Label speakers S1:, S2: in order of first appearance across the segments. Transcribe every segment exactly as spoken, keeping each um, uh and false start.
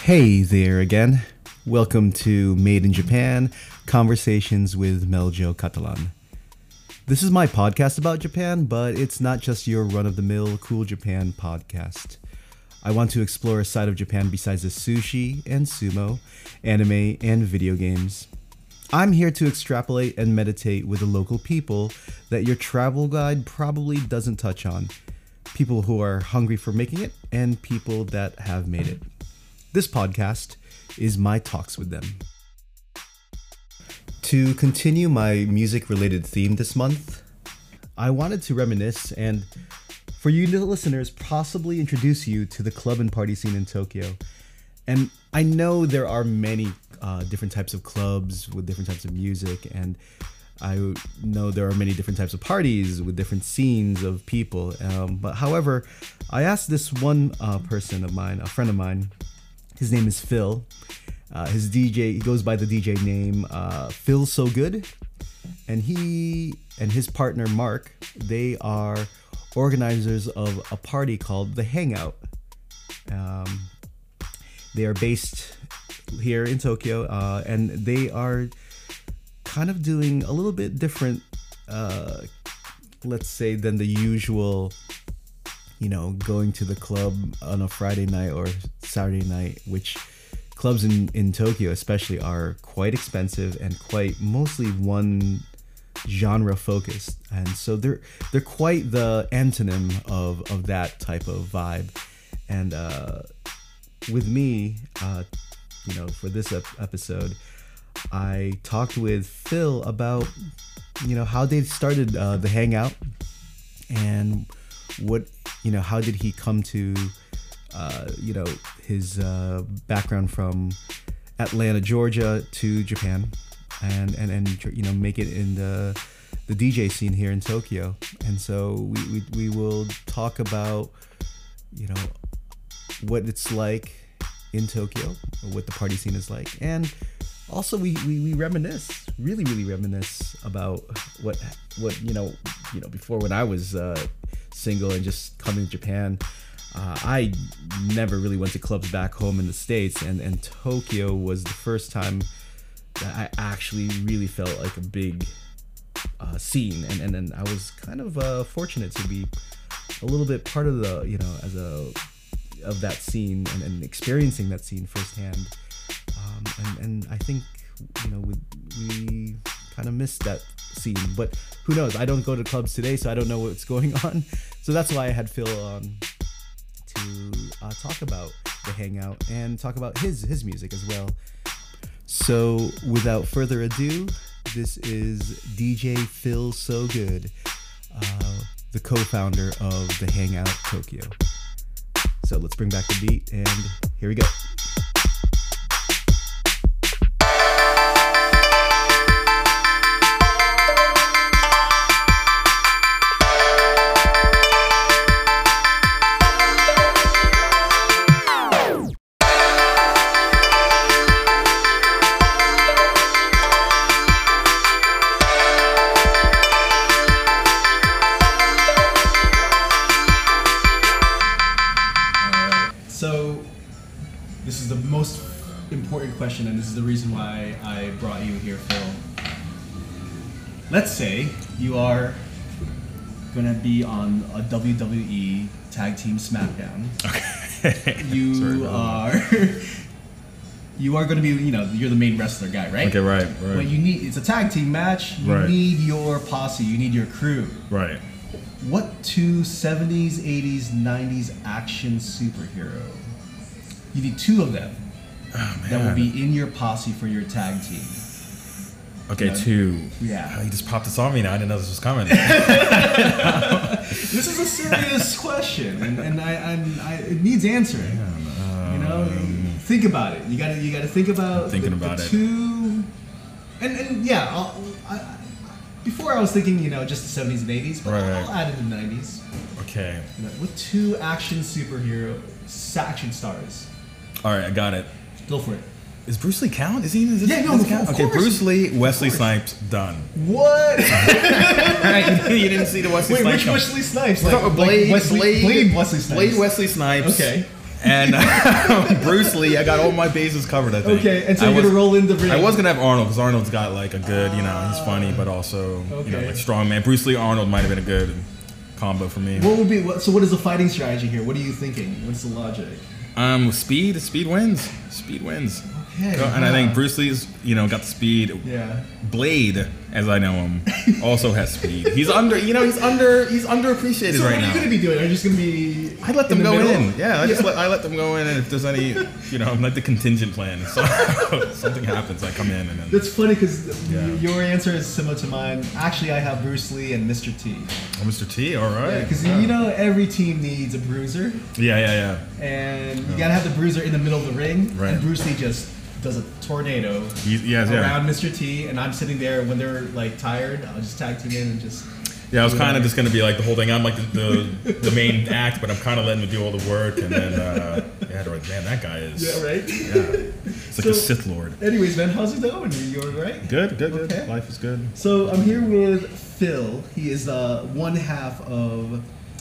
S1: Hey there again. Welcome to Made in Japan, Conversations with Meljo Catalan. This is my podcast about Japan, but it's not just your run-of-the-mill Cool Japan podcast. I want to explore a side of Japan besides the sushi and sumo, anime, and video games. I'm here to extrapolate and meditate with the local people that your travel guide probably doesn't touch on. People who are hungry for making it, and people that have made it. This podcast is my talks with them. To continue my music-related theme this month, I wanted to reminisce and, for you new listeners, possibly introduce you to the club and party scene in Tokyo. And I know there are many uh, different types of clubs with different types of music, and I know there are many different types of parties with different scenes of people. Um, but however, I asked this one uh, person of mine, a friend of mine. His name is Phil. Uh, his D J, he goes by the D J name uh, Phil So Good. And he and his partner Mark, they are organizers of a party called The Hangout. Um, they are based here in Tokyo, uh, and they are kind of doing a little bit different, uh, let's say, than the usual, you know, going to the club on a Friday night or Saturday night, which clubs in, in Tokyo especially are quite expensive and quite mostly one genre focused. And so they're they're quite the antonym of, of that type of vibe. And uh, with me, uh, you know, for this ep- episode, I talked with Phil about, you know, how they started uh, the Hangout and what, you know, how did he come to, uh, you know, his uh, background from Atlanta, Georgia to Japan and, and, and, you know, make it in the, the D J scene here in Tokyo. And so we, we, we will talk about, you know, what it's like in Tokyo, what the party scene is like. And also we, we, we reminisce, really, really reminisce about what, what, you know, you know, before when I was, uh, single and just coming to Japan, uh, I never really went to clubs back home in the States, and, and Tokyo was the first time that I actually really felt like a big uh, scene, and, and and I was kind of uh, fortunate to be a little bit part of the, you know, as a of that scene and, and experiencing that scene firsthand, um, and and I think, you know, we, we kind of missed that scene, but who knows? I don't go to clubs today, so I don't know what's going on. So that's why I had Phil on to uh, talk about the Hangout and talk about his his music as well. So without further ado, this is D J Phil So Good, uh, the co-founder of the Hangout Tokyo. So let's bring back the beat, and here we go. Important question, and this is the reason why I brought you here, Phil. Let's say you are gonna be on a W W E Tag Team SmackDown. Okay. You are you are gonna be, you know, you're the main wrestler guy, right?
S2: Okay, right, right.
S1: But you need, it's a tag team match. You
S2: right.
S1: need your posse. You need your crew.
S2: Right.
S1: What two seventies, eighties, nineties action superhero? You need two of them.
S2: Oh,
S1: that will be in your posse for your tag team.
S2: Okay,
S1: you know?
S2: two.
S1: Yeah.
S2: Oh, you just popped this on me now. I didn't know this was coming.
S1: This is a serious question, and, and I, I'm, I, it needs answering. Um, you know, think about it. You gotta, you gotta think about
S2: thinking
S1: the,
S2: about
S1: the
S2: it.
S1: Two, and and yeah. I'll, I, before I was thinking, you know, just the seventies and eighties, but
S2: right.
S1: I'll add in the nineties.
S2: Okay.
S1: You know, with two action superhero, action stars.
S2: All right, I got it.
S1: Go for it.
S2: Is Bruce Lee count? Is he? Is it,
S1: yeah, no, of,
S2: count?
S1: of
S2: Okay,
S1: course.
S2: Bruce Lee, Wesley Snipes, done.
S1: What?
S2: Right, you didn't see the Wesley
S1: Wait,
S2: Snipes.
S1: Wait, which Wesley Snipes?
S2: Like,
S1: Like,
S2: Blade,
S1: like Wesley,
S2: Blade,
S1: Blade Wesley Snipes.
S2: Blade Wesley Snipes.
S1: Okay.
S2: And Bruce Lee, I got all my bases covered, I think.
S3: Okay, and so
S2: I
S3: you're
S2: was,
S3: gonna roll in the ring.
S2: I was gonna have Arnold because Arnold's got like a good, you know, he's funny, but also you know,
S3: Okay.
S2: like strong man. Bruce Lee Arnold might have been a good combo for me.
S3: What would be what, so? What is the fighting strategy here? What are you thinking? What's the logic?
S2: Um, speed, speed wins. Speed wins.
S3: Okay,
S2: Go- And I think
S3: wow.
S2: Bruce Lee's, you know, got the speed.
S3: Yeah.
S2: Blade, as I know him, also has speed. He's under, you know, he's under, he's underappreciated
S3: So
S2: right
S3: what are
S2: now.
S3: you gonna be doing? Are you just gonna be?
S2: I let them
S3: in the
S2: go
S3: middle?
S2: in. Yeah, I just let I let them go in, and if there's any, you know, like the contingent plan, so something happens, I come in and then.
S3: That's funny because
S2: Yeah.
S3: your answer is similar to mine. Actually, I have Bruce Lee and Mister T.
S2: Oh, Mister T, all right.
S3: Because
S2: yeah.
S3: you know every team needs a bruiser,
S2: Yeah, yeah,
S3: and you gotta have the bruiser in the middle of the ring.
S2: Right.
S3: And Bruce Lee just does a tornado
S2: yeah. He, yes, yeah.
S3: around Mister T, and I'm sitting there when they're like tired. I'll just tag team in and just.
S2: Yeah, I was
S3: do
S2: kind of
S3: whatever.
S2: just gonna be like the whole thing. I'm like the the, the main act, but I'm kind of letting them do all the work, and then uh, yeah, they're like, man, that guy is.
S3: Yeah, right.
S2: Yeah, it's like
S3: So-
S2: a Sith Lord.
S3: Anyways, man, how's it going? You're right.
S2: Good, good, good.
S3: Okay.
S2: Life is good.
S3: So I'm here with Phil. He is uh, one half of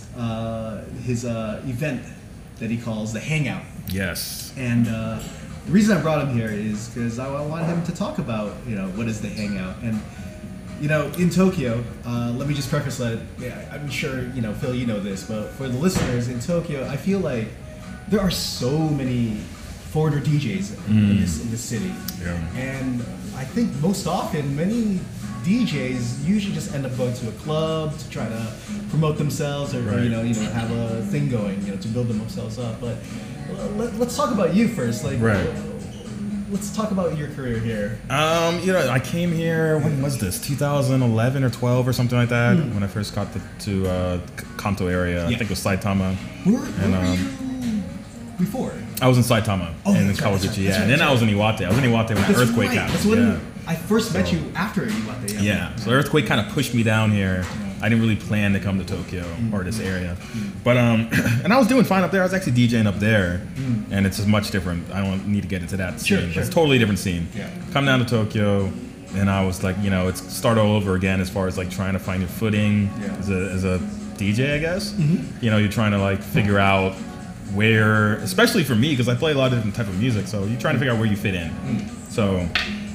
S3: uh, his uh, event that he calls the Hangout.
S2: Yes.
S3: And uh, the reason I brought him here is because I, I want him to talk about, you know, what is the Hangout. And, you know, in Tokyo, uh, let me just preface that, yeah, I'm sure, you know, Phil, you know this, but for the listeners in Tokyo, I feel like there are so many foreigner D Js in, this, in this city.
S2: Yeah.
S3: And I think most often, many D Js usually just end up going to a club to try to promote themselves or, or,
S2: Right.
S3: you know, you know, have a thing going, you know, to build themselves up. But let, let's talk about you first. Like,
S2: Right.
S3: let's talk about your career here.
S2: Um, you know, I came here. When was this? two thousand eleven or twelve or something like that. When I first got to, to uh, Kanto area, I
S3: Hmm. Yeah.
S2: think it was Saitama.
S3: Where, where
S2: And,
S3: were
S2: um,
S3: you before?
S2: I was in Saitama
S3: Oh,
S2: and in
S3: that's right, that's
S2: Kawaguchi,
S3: right,
S2: yeah.
S3: that's
S2: And then
S3: right,
S2: I was in Iwate. I was in Iwate when that
S3: That's
S2: earthquake
S3: right.
S2: happened.
S3: That's when
S2: yeah.
S3: I first met
S2: So-
S3: you after Iwate. Yeah.
S2: Yeah, so the earthquake kind of pushed me down here. I didn't really plan to come to Tokyo or this area, but um, and I was doing fine up there. I was actually DJing up there, and it's just much different. I don't need to get into that
S3: Sure,
S2: scene, but
S3: sure.
S2: it's a totally different scene.
S3: Yeah.
S2: Come down to Tokyo, and I was like, you know, it's start all over again as far as like trying to find your footing
S3: Yeah.
S2: as a as a D J, I guess. You know, you're trying to like figure out where, especially for me, because I play a lot of different type of music, so you're trying to figure out where you fit in. So.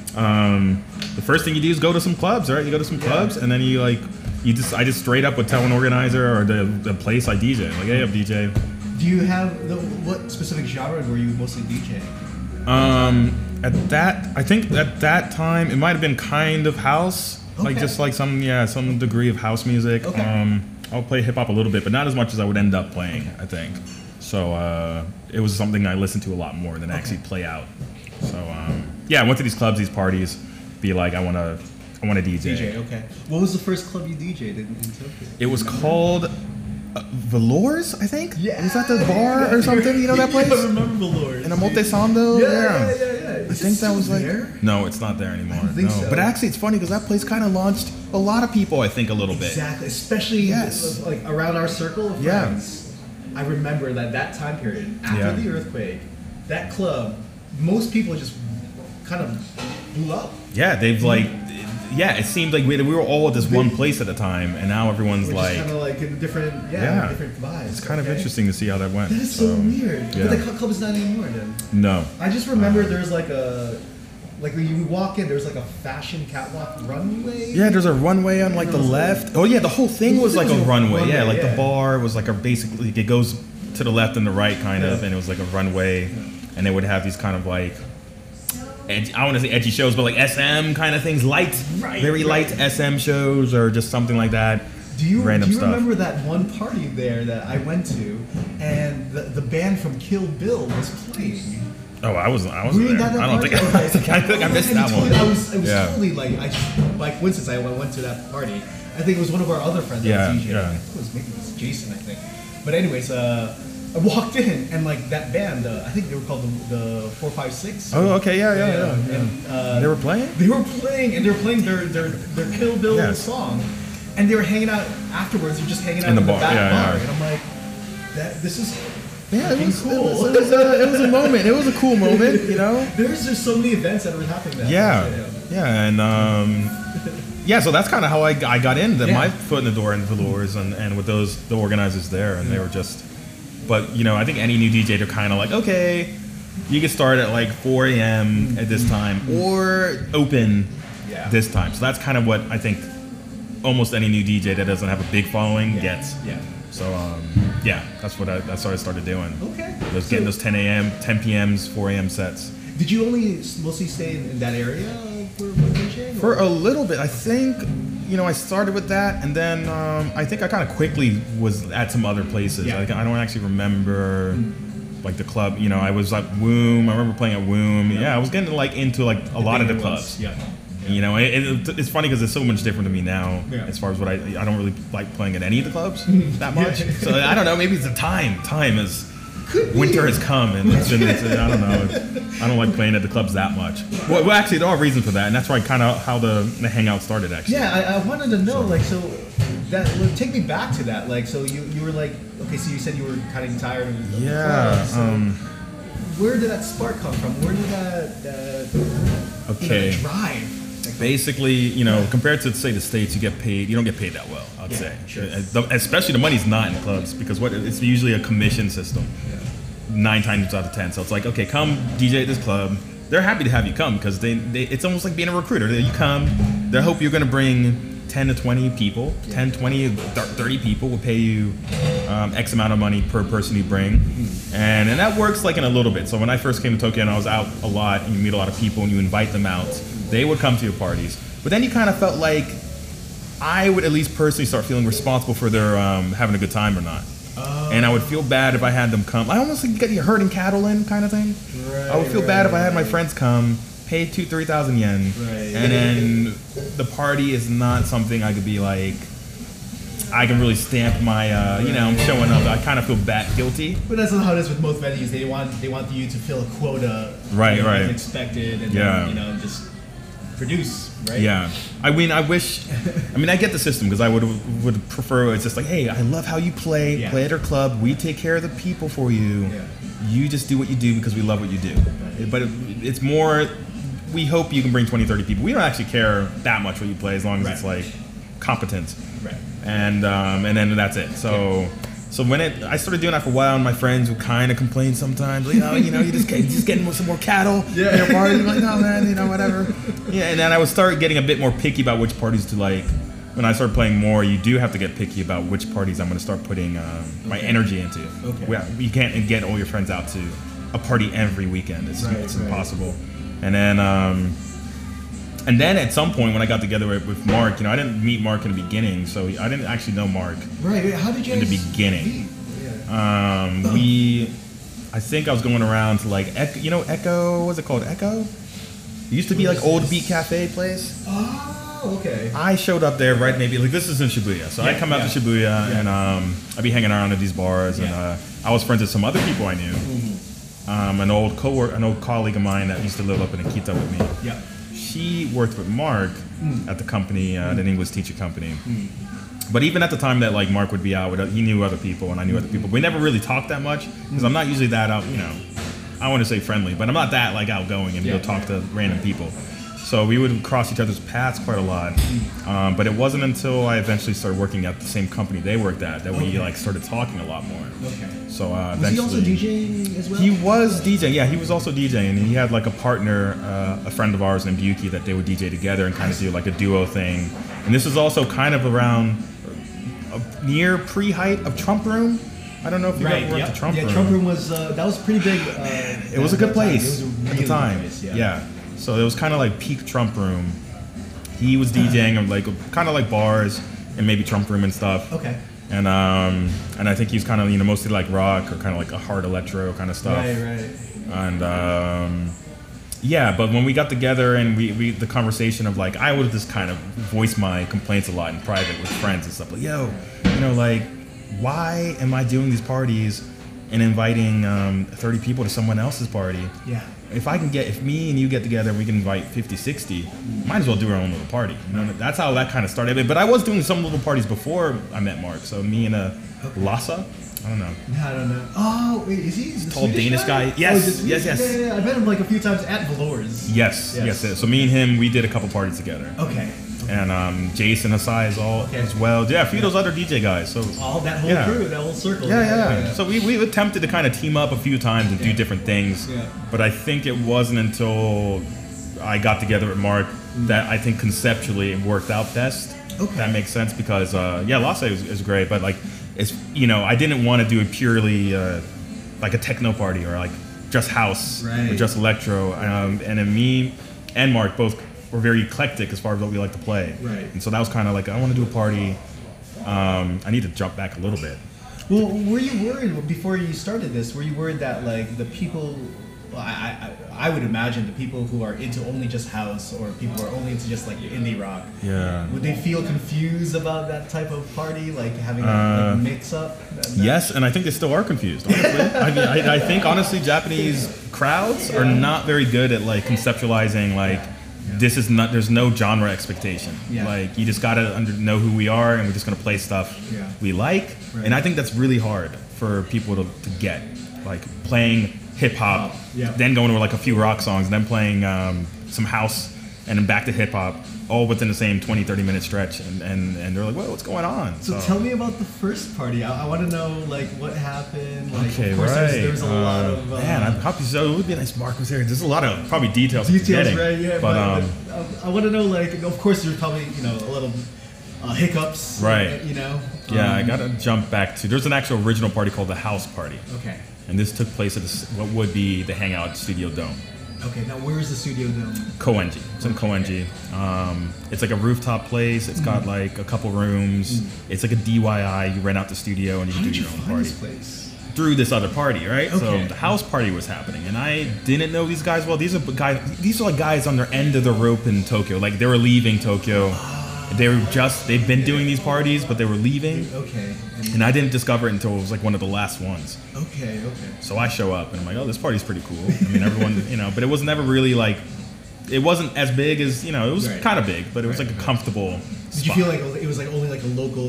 S2: Um, the first thing you do is go to some clubs, right? You go to some clubs, and then you like, you just, I just straight up would tell an organizer or the, the place I D J, like, hey, I'm D J.
S3: Do you have the, what specific genre were you mostly DJing?
S2: Um, at that, I think at that time it might have been kind of house, like
S3: Okay.
S2: just like some, yeah, some degree of house music.
S3: Okay.
S2: Um, I'll play hip hop a little bit, but not as much as I would end up playing, I think. So uh, it was something I listened to a lot more than actually play out. So um, yeah, I went to these clubs, these parties, be like, I want to, I want to D J.
S3: D J, okay. What was the first club you D J'd in, in Tokyo?
S2: It was called uh, Velours, I think.
S3: Yeah.
S2: Was that the bar or something? You know that place?
S3: I remember Velours.
S2: In a Montesando?
S3: Yeah, yeah, yeah, yeah.
S2: I
S3: Is
S2: think
S3: it
S2: that was
S3: still
S2: like.
S3: there?
S2: No, it's not there anymore.
S3: I don't think
S2: no.
S3: so.
S2: But actually, it's funny because that place kind of launched a lot of people, I think, a little bit.
S3: Exactly, especially
S2: Yes.
S3: uh, like around our circle of
S2: Yeah.
S3: friends. I remember that that time period after
S2: Yeah.
S3: the earthquake, that club, most people just kind of blew up.
S2: Yeah, they've like. Yeah, it seemed like we, we were all at this one place at the time, and now everyone's
S3: Which
S2: like.
S3: is kind of like in different, yeah,
S2: Yeah.
S3: different vibes.
S2: It's kind of
S3: okay?
S2: interesting to see how that went.
S3: That is so, weird.
S2: yeah.
S3: But the cl- club is not anymore then.
S2: No.
S3: I just remember there's like a, like when you walk in, there's like a fashion catwalk runway.
S2: Yeah, there's a runway on like the left. Oh yeah, the whole thing was like a runway. Yeah, like the
S3: yeah.
S2: bar was like a basically it goes to the left and the right kind of,
S3: Yeah.
S2: and it was like a runway, and they would have these kind of like, edgy, I want to say edgy shows, but like S M kind of things, light,
S3: Right,
S2: very
S3: right.
S2: light S M shows or just something like that.
S3: Do you,
S2: Random
S3: do you
S2: stuff.
S3: remember that one party there that I went to, and the, the band from Kill Bill was playing?
S2: Oh, I wasn't. I
S3: Were
S2: wasn't
S3: you
S2: there.
S3: at that
S2: I don't
S3: party?
S2: think. I, think I think I missed
S3: And
S2: that
S3: totally-
S2: one.
S3: I was, it was
S2: Yeah.
S3: totally like, I just, by coincidence, I went went to that party. I think it was one of our other friends
S2: Yeah,
S3: that was DJing.
S2: yeah.
S3: I think it was maybe it was Jason, I think. But anyways, uh, I walked in and like that band, uh, I think they were called the, the four five six.
S2: Oh, okay, yeah, yeah, yeah. yeah.
S3: And, uh,
S2: They were playing.
S3: They were playing, and they were playing their their, their Kill Bill
S2: Yes.
S3: song, and they were hanging out afterwards. They're just hanging out
S2: In
S3: in
S2: the
S3: the,
S2: bar,
S3: back
S2: yeah,
S3: bar,
S2: yeah.
S3: and I'm like, that this is
S2: Yeah, it
S3: fucking
S2: was,
S3: cool.
S2: it, was, it, was a, it was a moment. It was a cool moment, you know.
S3: There's just so many events that were happening. That
S2: Yeah,
S3: day.
S2: yeah, and um, yeah. So that's kind of how I, I got into
S3: Yeah.
S2: my foot in the door in Velours and, and with those the organizers there, and they were just But you know, I think any new D J, they're kind of like, okay, you can start at like four a.m. at this time, or open
S3: Yeah.
S2: this time. So that's kind of what I think almost any new D J that doesn't have a big following
S3: Yeah.
S2: gets.
S3: Yeah.
S2: So um, yeah, that's what I that's what I started doing.
S3: Okay.
S2: Those
S3: So-
S2: getting those ten a.m., ten p.m.s, four a.m. sets.
S3: Did you only mostly stay in, in that area for, for DJing?
S2: For
S3: or-
S2: a little bit, I think, you know, I started with that, and then um, I think I kind of quickly was at some other places.
S3: Yeah.
S2: Like, I don't actually remember, like the club. You know, I was like Woom. I remember playing at Woom. Yeah, I was getting like into like a lot of the
S3: bigger ones.
S2: clubs.
S3: Yeah.
S2: You know, it, it, it's funny because it's so much different to me now.
S3: Yeah.
S2: As far as what I, I don't really like playing at any of the clubs that much. So I don't know. Maybe it's the time. Time is. Winter has come, and it's been, it's, I don't know. It's, I don't like playing at the clubs that much. Well, well actually, there are reasons for that, and that's why kind of how the, the hangout started. Actually,
S3: Yeah, I, I wanted to know, like, so that well, take me back to that. Like, so you, you were like, okay, so you said you were kind of tired of the
S2: Yeah,
S3: club, so
S2: um,
S3: where did that spark come from? Where did that, that
S2: Okay.
S3: you know, drive? Like,
S2: basically, you know, compared to say the States, you get paid. You don't get paid that well. I'd
S3: Yeah,
S2: say,
S3: sure.
S2: Uh, the- especially the money's not in clubs because what it's usually a commission system.
S3: Yeah.
S2: Nine times out of ten. So it's like, okay, come D J at this club. They're happy to have you come because they, they it's almost like being a recruiter. You come, they hope you're going to bring ten to twenty people, ten, twenty, thirty people will pay you um, X amount of money per person you bring. And, and that works like in a little bit. So when I first came to Tokyo and I was out a lot and you meet a lot of people and you invite them out, they would come to your parties. But then you kind of felt like I would at least personally start feeling responsible for their um, having a good time or not. And I would feel bad if I had them come. I almost like get you herding cattle in kind of thing.
S3: Right,
S2: I would feel
S3: right,
S2: bad if I had my
S3: right.
S2: friends come, pay two, three thousand yen,
S3: Right.
S2: and then the party is not something I could be like. I can really stamp my, uh, you know, I'm showing up. I kind of feel bad, guilty.
S3: But that's not how it is with most venues. They want they want you to fill a quota,
S2: Right,
S3: you know,
S2: right.
S3: as expected, and
S2: Yeah.
S3: then, you know, just produce, right?
S2: Yeah, I mean, I wish. I mean, I get the system because I would would prefer it's just like, hey, I love how you play.
S3: Yeah.
S2: Play at our club. We take care of the people for you.
S3: Yeah.
S2: You just do what you do because we love what you do. But it, it's more. We hope you can bring twenty, thirty people. We don't actually care that much what you play as long as
S3: Right.
S2: it's like competent.
S3: Right.
S2: And um, and then that's it. So. So when it, I started doing that for a while, and my friends would kind of complain sometimes, like, oh, you know, you just get, just getting some more cattle
S3: Yeah.
S2: at your parties. I'm like, no, man, you know, whatever. Yeah, and then I would start getting a bit more picky about which parties to like. When I start playing more, you do have to get picky about which parties I'm going to start putting um, my
S3: Okay.
S2: energy into.
S3: Okay.
S2: We, you can't get all your friends out to a party every weekend. It's,
S3: Right,
S2: it's
S3: right.
S2: impossible. And then, um, and then at some point when I got together with, with Mark, you know, I didn't meet Mark in the beginning, so I didn't actually know Mark.
S3: Right. How did you
S2: In the
S3: guys
S2: beginning.
S3: meet? Yeah.
S2: Um, we, I think I was going around to like, Echo, you know, Echo, what was it called? Echo? It used to be
S3: What
S2: like
S3: is
S2: Old
S3: this?
S2: Beat Cafe place.
S3: Oh, okay.
S2: I showed up there right maybe, like this is in Shibuya. So I
S3: Yeah,
S2: come out
S3: yeah.
S2: to Shibuya
S3: Yeah.
S2: and um, I'd be hanging around at these bars and
S3: Yeah.
S2: uh, I was friends with some other people I knew.
S3: Mm-hmm.
S2: Um, an old co an old colleague of mine that used to live up in Akita with me.
S3: Yeah.
S2: She worked with Mark
S3: Mm.
S2: at the company, uh, the English teacher company. But even at the time that like Mark would be out, with, he knew other people and I knew other people. We never really talked that much because I'm not usually that out, you know. I want to say friendly, but I'm not that like outgoing and
S3: Yeah,
S2: go talk
S3: yeah.
S2: to random people. So we would cross each other's paths quite a lot. Um, but it wasn't until I eventually started working at the same company they worked at that we
S3: Okay.
S2: like started talking a lot more.
S3: Okay.
S2: So uh,
S3: Was he also
S2: eventually-
S3: DJing as well?
S2: he was DJing, yeah. He was also DJing, and he had like a partner, uh, a friend of ours named Yuki, that they would D J together and kind of do like a duo thing. And this is also kind of around uh, near pre-height of Trump Room. I don't know if you
S3: Right.
S2: ever went
S3: Yep.
S2: to Trump
S3: yeah,
S2: Room.
S3: Trump Room was uh, that was pretty big. Uh,
S2: It was a
S3: at
S2: good
S3: that time.
S2: place
S3: It was a
S2: at
S3: really
S2: the time.
S3: good place,
S2: yeah. So it was kind of like peak Trump Room. He was DJing of like kind of like bars and maybe Trump Room and stuff.
S3: Okay.
S2: And um and I think he was kind of you know mostly like rock or kind of like a hard electro kind of stuff.
S3: Right. Right.
S2: And um, yeah, but when we got together and we, we the conversation of like I would just kind of voice my complaints a lot in private with friends and stuff like, yo, you know, like why am I doing these parties and inviting um, thirty people to someone else's party?
S3: Yeah.
S2: If I can get, if me and you get together and we can invite fifty, sixty, might as well do our own little party. You know, that's how that kind of started. But I was doing some little parties before I met Mark. So me and a Lhasa, I don't know.
S3: I don't know. Oh, wait, is he the
S2: Tall
S3: Swedish
S2: Danish guy? Yes,
S3: Oh, is it
S2: yes,
S3: Swedish?
S2: yes.
S3: Yeah, yeah, yeah. I met him like a few times at Valor's.
S2: Yes,
S3: Yes.
S2: yes, yes. So me and him, we did a couple parties together.
S3: Okay.
S2: and um, Jason Asai is all
S3: Okay.
S2: as well. Yeah, a few of those other D J guys. So
S3: All that whole
S2: Yeah.
S3: crew, that whole circle.
S2: yeah, yeah. So we we attempted to kind of team up a few times and do
S3: Yeah.
S2: different things.
S3: Yeah.
S2: But I think it wasn't until I got together with Mark that I think conceptually it worked out best.
S3: Okay.
S2: That makes sense because uh, yeah, Lasse is, is great, but like it's you know I didn't want to do it purely uh, like a techno party or like just house or
S3: Right.
S2: just electro. Um, and then me and Mark both were very eclectic as far as what we like to play.
S3: Right.
S2: And so that was kind of like I want to do a party. Um, I need to jump back a little bit.
S3: Well, were you worried before you started this? Were you worried that like the people, well, I, I I would imagine the people who are into only just house or people who are only into just like indie rock,
S2: Yeah.
S3: would they feel confused about that type of party, like having that
S2: Uh,
S3: like, mix up? That- that-
S2: Yes, and I think they still are confused. Honestly, I mean, I, I think honestly, Japanese crowds are not very good at like conceptualizing like this is not. There's no genre expectation.
S3: Yeah.
S2: Like you just gotta under, know who we are, and we're just gonna play stuff
S3: Yeah.
S2: we like.
S3: Right.
S2: And I think that's really hard for people to, to get. Like playing hip hop,
S3: Yeah.
S2: then going to like a few rock songs, then playing um, some house, and then back to hip hop, all within the same twenty, thirty minute stretch. And, and, and they're like, whoa, what's going on?
S3: So tell me about the first party. I, I want to know like what happened. Like,
S2: Okay,
S3: of course,
S2: right.
S3: There's, there's a lot
S2: Uh,
S3: of uh,
S2: man, I'm happy. So it would be nice. Mark was here. There's a lot of probably details. I'm
S3: details,
S2: forgetting.
S3: right? Yeah,
S2: but,
S3: but,
S2: um,
S3: but, uh, I want to know like, of course, there's probably you know a little uh, hiccups,
S2: Right.
S3: You know.
S2: yeah, I
S3: Um,
S2: gotta jump back to. There's an actual original party called the House Party,
S3: Okay.
S2: and this took place at the, what would be the Hangout Studio Dome,
S3: Okay. Now, where is the studio dome?
S2: Koenji. It's in Koenji. Um, it's like a rooftop place. It's got like a couple rooms. It's like a D I Y. You rent out the studio and you
S3: How
S2: can
S3: did
S2: do
S3: you
S2: your own
S3: find
S2: party
S3: this place?
S2: through this other party, right?
S3: Okay.
S2: So the house party was happening, and I didn't know these guys well. These are guys. These are like guys on their end of the rope in Tokyo. Like they were leaving Tokyo. They were just. They've been doing these parties, but they were leaving,
S3: Okay. And,
S2: and I didn't discover it until it was like one of the last ones.
S3: okay. Okay.
S2: So I show up, and I'm like, oh, this party's pretty cool. I mean, everyone, you know, but it was never really like. It wasn't as big as you know. It was
S3: Right.
S2: kind of big, but it was
S3: Right,
S2: like a
S3: right.
S2: comfortable.
S3: Did you feel like it was like only like a local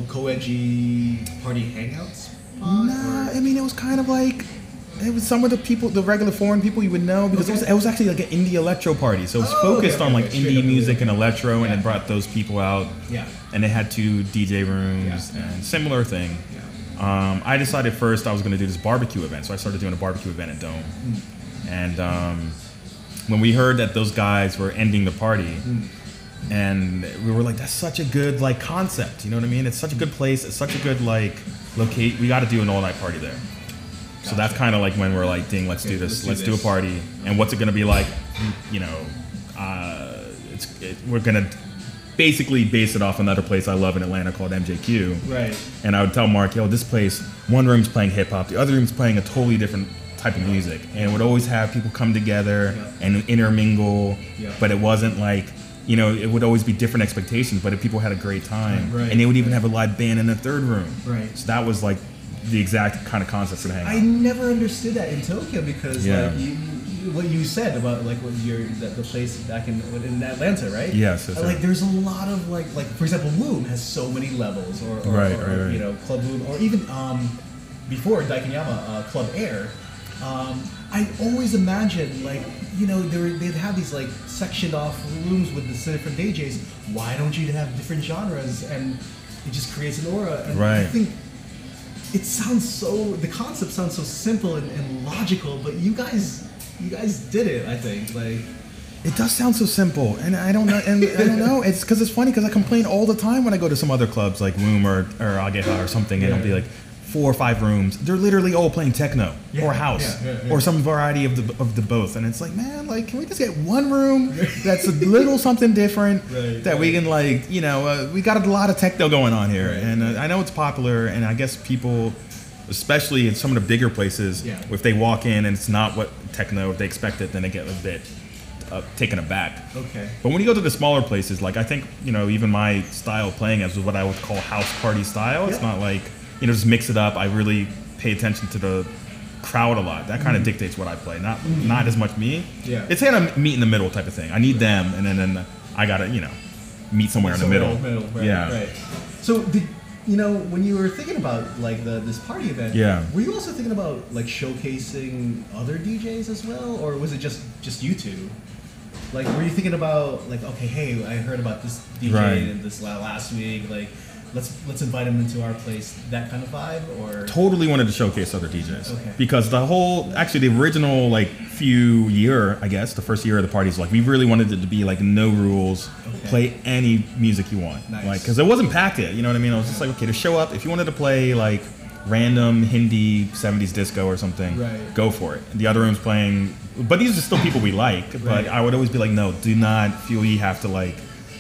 S3: Koeji party hangouts?
S2: Nah, I mean, it was kind of like it was some of the people, the regular foreign people you would know, because it, was,
S3: Okay.
S2: it was actually like an indie electro party. So it was
S3: Oh,
S2: focused
S3: okay,
S2: on like
S3: okay, straight
S2: indie
S3: up
S2: music and
S3: electro.
S2: electro, and
S3: Yeah.
S2: it brought those people out.
S3: Yeah.
S2: And they had two D J rooms
S3: Yeah.
S2: and similar thing.
S3: Yeah.
S2: Um, I decided first I was going to do this barbecue event, so I started doing a barbecue event at Dome.
S3: Mm.
S2: And um, when we heard that those guys were ending the party,
S3: Mm.
S2: and we were like, that's such a good like concept, you know what I mean? It's such a good place. It's such a good like locate. We got to do an all night party there. So that's kind of like when we're like, ding, let's
S3: Okay,
S2: do this.
S3: let's
S2: Let's
S3: do
S2: do,
S3: this.
S2: a party. And what's it going to be like? You know, uh, it's it, we're going to basically base it off another place I love in Atlanta called M J Q.
S3: Right.
S2: And I would tell Mark, yo, this place, one room's playing hip hop, the other room's playing a totally different type of music. And it would always have people come together
S3: Yeah.
S2: and intermingle,
S3: Yeah.
S2: but it wasn't like, you know, it would always be different expectations, but if people had a great time.
S3: Right,
S2: And they would even
S3: right.
S2: have a live band in the third room.
S3: Right.
S2: So that was like the exact kind of concept for the
S3: I
S2: hangout.
S3: never understood that in Tokyo because
S2: Yeah.
S3: like you, you, what you said about like what your the, the place back in in Atlanta, right?
S2: Yes, yes,
S3: Uh, like
S2: yes.
S3: there's a lot of like like for example, Woom has so many levels, or, or,
S2: Right,
S3: or,
S2: right, right.
S3: you know Club Woom, or even um, before Daikanyama uh, Club Air. Um, I always imagined like you know they were, they'd have these like sectioned off rooms with the different D Js. Why don't you have different genres? And it just creates an aura. And I
S2: Right.
S3: think it sounds so the concept sounds so simple and, and logical, but you guys you guys did it. I think like
S2: It does sound so simple, and I don't know. And I don't know. It's because it's funny because I complain all the time when I go to some other clubs like Room or or Ageha or something, and
S3: Yeah.
S2: it'll be like four or five rooms. They're literally all playing techno
S3: Yeah,
S2: or house
S3: yeah, yeah, yeah.
S2: or some variety of the of the both. And it's like, man, like, can we just get one room that's a little something different
S3: Right,
S2: that we
S3: right.
S2: can like, you know, uh, we got a lot of techno going on here,
S3: Right,
S2: and uh,
S3: right.
S2: I know it's popular, and I guess people. Especially in some of the bigger places,
S3: Yeah.
S2: if they walk in and it's not what techno, if they expect it, then they get a bit uh, taken aback.
S3: okay.
S2: But when you go to the smaller places, like I think, you know, even my style of playing is what I would call house party style. It's
S3: Yeah.
S2: not like, you know, just mix it up. I really pay attention to the crowd a lot. That kind of dictates what I play, not not as much me.
S3: Mm-hmm. Yeah.
S2: It's kind of meet in the middle type of thing. I need them, and then, then I gotta, you know, meet somewhere in the
S3: Somewhere
S2: middle.
S3: right,
S2: yeah.
S3: Right. So did you know when you were thinking about like the this party event?
S2: Yeah.
S3: Were you also thinking about like showcasing other D Js as well, or was it just just you two? Like, were you thinking about like, okay, hey, I heard about this D J
S2: Right.
S3: this la- last week, like. Let's let's invite him into our place. That kind of vibe, or
S2: Totally wanted to showcase other D Js
S3: Okay.
S2: because the whole, actually, the original like few year, I guess, the first year of the parties, like we really wanted it to be like no rules,
S3: Okay.
S2: play any music you want,
S3: Nice.
S2: like because it wasn't packed yet. You know what I mean? I was just like, okay, to show up, if you wanted to play like random Hindi seventies disco or something,
S3: Right.
S2: go for it. The other room's playing, but these are still people we like. But
S3: Right.
S2: I would always be like, no, do not feel you have to like,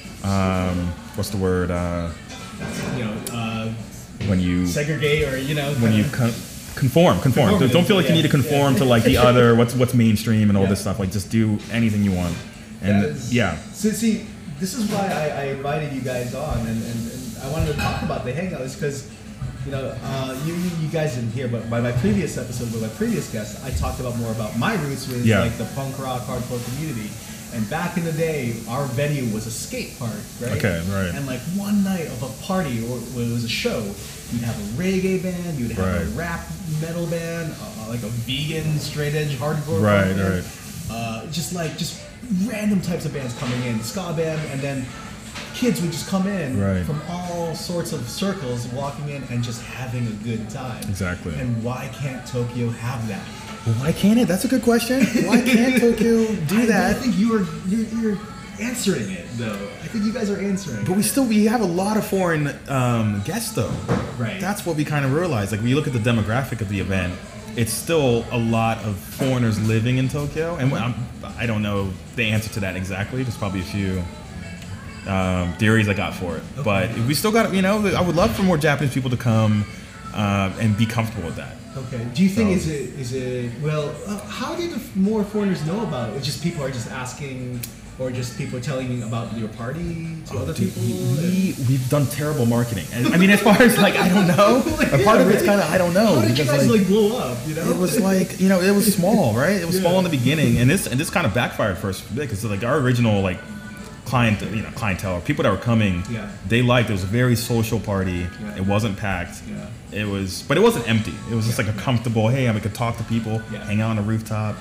S2: um, what's the word? Uh,
S3: you know, uh,
S2: when you
S3: segregate or you know,
S2: when you con- conform, conform. Don't, don't feel like you need to conform
S3: Yeah.
S2: to like the other, what's what's mainstream and all
S3: Yeah.
S2: this stuff. Like just do anything you want. And
S3: That is-
S2: yeah,
S3: So see, this is why I, I invited you guys on, and, and, and I wanted to talk about the hangout is because, you know, uh, you you you guys didn't hear, but by my previous episode with my previous guest, I talked about more about my roots with
S2: Yeah.
S3: like the punk rock hardcore community. And back in the day, our venue was a skate park, right?
S2: Okay, right.
S3: And like one night of a party, or when it was a show, you'd have a reggae band, you'd have a
S2: Right.
S3: rap metal band, uh, like a vegan straight edge hardcore
S2: Right,
S3: punk band.
S2: right.
S3: Uh, just like just random types of bands coming in, ska band, and then kids would just come in
S2: Right.
S3: from all sorts of circles, walking in and just having a good time.
S2: Exactly.
S3: And why can't Tokyo have that?
S2: well, why can't it? That's a good question. Why can't Tokyo do
S3: I,
S2: that?
S3: I think you are you're, you're answering it though. I think you guys are answering.
S2: But we still we have a lot of foreign um, guests though.
S3: Right.
S2: That's what we kind of realized. Like when you look at the demographic of the event, it's still a lot of foreigners living in Tokyo, and I'm, I don't know the answer to that exactly. There's probably a few um, theories I got for it,
S3: Okay.
S2: but we still got. You know, I would love for more Japanese people to come uh, and be comfortable with that.
S3: Okay. Do you think
S2: So-
S3: is it is it well? Uh, how did the f- more foreigners know about it? It's just people are just asking, or just people telling you about your party to other
S2: Dude,
S3: people.
S2: we, we we've done terrible marketing. And, I mean, as far as like I don't know, a part of it's kind of I don't know
S3: How did you
S2: because
S3: guys
S2: like,
S3: like blow up? You know,
S2: it was like you know it was small, right? It was small
S3: Yeah.
S2: in the beginning, and this and this kind of backfired first because like our original like client, you know, clientele, or people that were coming,
S3: Yeah.
S2: they liked. It was a very social party.
S3: Yeah.
S2: It wasn't packed.
S3: Yeah.
S2: It was, but it wasn't empty. It was just
S3: Yeah.
S2: like a comfortable. Hey, I could talk to people,
S3: Yeah.
S2: hang out on the rooftop.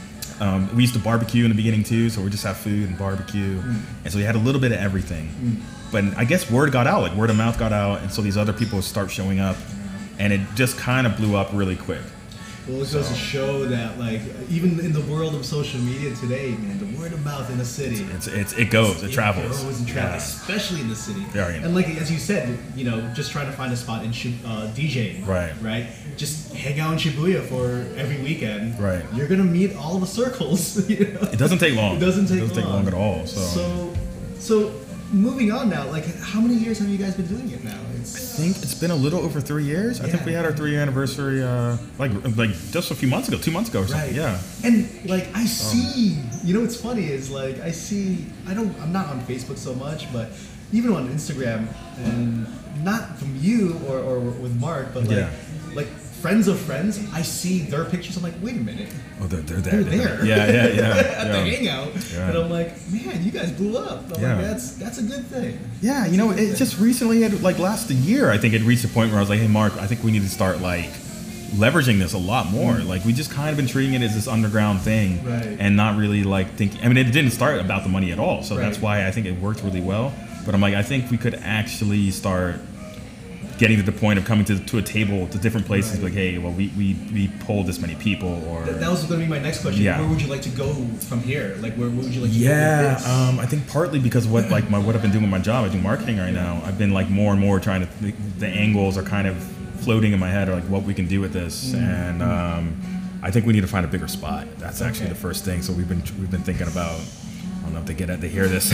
S2: Um, we used to barbecue in the beginning too, so we just have food and barbecue,
S3: Mm.
S2: and so we had a little bit of everything. But I guess word got out, like word of mouth got out, and so these other people start showing up, and it just kind of blew up really quick.
S3: Well, it goes to show that, like, even in the world of social media today, man, the word of mouth in the city.
S2: It's, it's it goes, it, travels.
S3: It goes and travels,
S2: Yeah.
S3: especially in the city.
S2: Yeah, yeah.
S3: And like as you said, you know, just trying to find a spot in Shib- uh, DJing.
S2: Right.
S3: Right. Just hang out in Shibuya for every weekend.
S2: Right.
S3: You're gonna meet all the circles. You know?
S2: It doesn't take long.
S3: It doesn't take
S2: It doesn't
S3: long.
S2: take long at all. So.
S3: So, so moving on now. Like, how many years have you guys been doing it now? It's
S2: I think it's been a little over three years. I think
S3: Yeah.
S2: we had our three year anniversary, uh, like like just a few months ago, two months ago or something.
S3: Right.
S2: Yeah.
S3: And like I see, you know what's funny is like I see. I don't. I'm not on Facebook so much, but even on Instagram, and not from you or, or with Mark, but like
S2: Yeah.
S3: like friends of friends. I see their pictures. I'm like, wait a minute,
S2: Oh, they're, they're there.
S3: they're there.
S2: Yeah, yeah, yeah.
S3: At the
S2: yeah.
S3: hangout,
S2: Yeah.
S3: and I'm like, man, you guys blew up. I'm
S2: Yeah.
S3: like, that's that's a good thing.
S2: Yeah, you know, it just recently, had, like last year, I think it reached a point where I was like, hey, Mark, I think we need to start like leveraging this a lot more. Like we just kind of been treating it as this underground thing,
S3: Right.
S2: and not really like thinking. I mean, it didn't start about the money at all, so that's
S3: Right.
S2: why I think it worked really well. But I'm like, I think we could actually start getting to the point of coming to, to a table to different places,
S3: Right.
S2: like, hey, well, we we we pulled this many people, or
S3: That, that was going to be my next question.
S2: Yeah.
S3: Where would you like to go from here? Like, where, where would you like to go
S2: yeah,
S3: with this?
S2: um, I think partly because of what like my what I've been doing with my job, I do marketing right now. I've been like more and more trying to the, the angles are kind of floating in my head, or like what we can do with this, and um, I think we need to find a bigger spot. That's actually
S3: Okay.
S2: the first thing. So we've been we've been thinking about. I don't know if they get it, they hear this.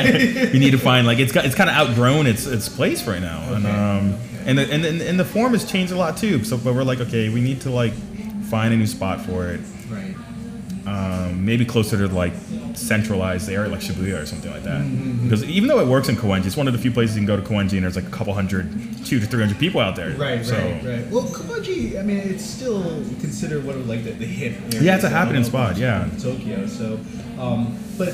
S2: We need to find like it's got, it's kind of outgrown its its place right now, and
S3: Okay.
S2: um, and the, and the, and the form has changed a lot too. So, but we're like, okay, we need to like find a new spot for it.
S3: Right.
S2: Um, maybe closer to like centralized area like Shibuya or something like that.
S3: Mm-hmm.
S2: Because even though it works in Koenji, it's one of the few places you can go to Koenji and there's like a couple hundred, two to three hundred people out there.
S3: Right,
S2: so,
S3: right, right. Well, Komaji, I mean, it's still considered one of like the, the hit. areas
S2: Yeah, it's a
S3: of-
S2: happening
S3: of-
S2: spot, yeah.
S3: in Tokyo. So, um, but